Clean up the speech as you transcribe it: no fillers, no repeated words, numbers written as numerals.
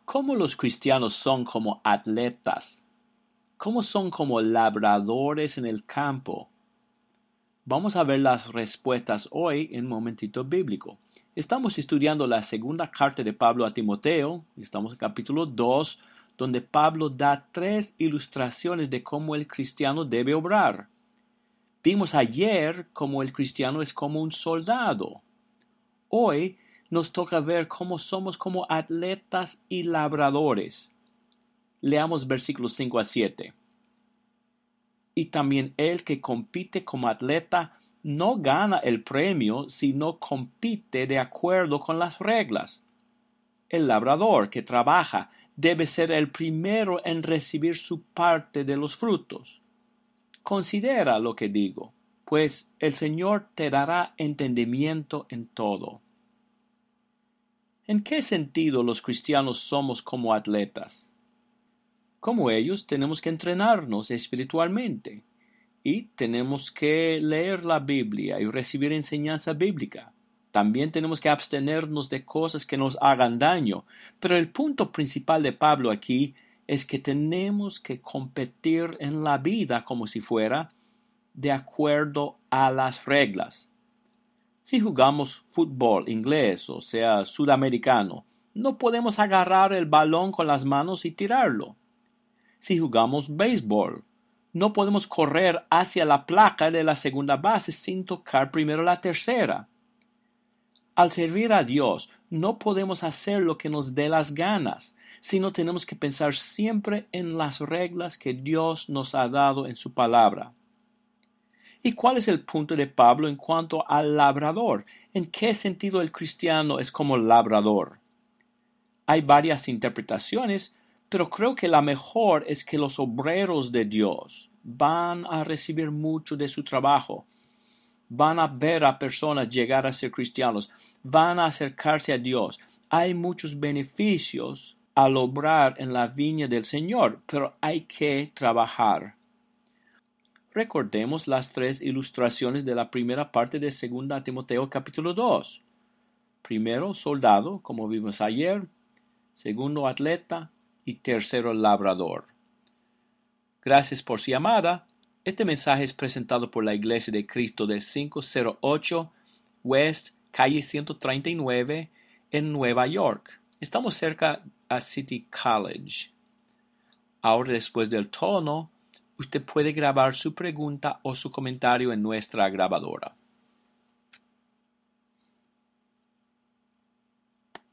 ¿Cómo los cristianos son como atletas? ¿Cómo son como labradores en el campo? Vamos a ver las respuestas hoy en un momentito bíblico. Estamos estudiando la segunda carta de Pablo a Timoteo, estamos en capítulo 2, donde Pablo da 3 ilustraciones de cómo el cristiano debe obrar. Vimos ayer cómo el cristiano es como un soldado. Hoy nos toca ver cómo somos como atletas y labradores. Leamos versículos 5 a 7. Y también el que compite como atleta no gana el premio si no compite de acuerdo con las reglas. El labrador que trabaja debe ser el primero en recibir su parte de los frutos. Considera lo que digo, pues el Señor te dará entendimiento en todo. ¿En qué sentido los cristianos somos como atletas? Como ellos, tenemos que entrenarnos espiritualmente y tenemos que leer la Biblia y recibir enseñanza bíblica. También tenemos que abstenernos de cosas que nos hagan daño. Pero el punto principal de Pablo aquí es que tenemos que competir en la vida como si fuera de acuerdo a las reglas. Si jugamos fútbol inglés o sea sudamericano, no podemos agarrar el balón con las manos y tirarlo. Si jugamos béisbol, no podemos correr hacia la placa de la segunda base sin tocar primero la tercera. Al servir a Dios, no podemos hacer lo que nos dé las ganas, sino tenemos que pensar siempre en las reglas que Dios nos ha dado en su palabra. ¿Y cuál es el punto de Pablo en cuanto al labrador? ¿En qué sentido el cristiano es como labrador? Hay varias interpretaciones, pero creo que la mejor es que los obreros de Dios van a recibir mucho de su trabajo. Van a ver a personas llegar a ser cristianos, van a acercarse a Dios. Hay muchos beneficios al obrar en la viña del Señor, pero hay que trabajar. Recordemos las 3 ilustraciones de la primera parte de 2 Timoteo capítulo 2. Primero, soldado, como vimos ayer. Segundo, atleta. Y tercero, labrador. Gracias por su llamada. Este mensaje es presentado por la Iglesia de Cristo de 508 West, calle 139, en Nueva York. Estamos cerca a City College. Ahora, después del tono, usted puede grabar su pregunta o su comentario en nuestra grabadora.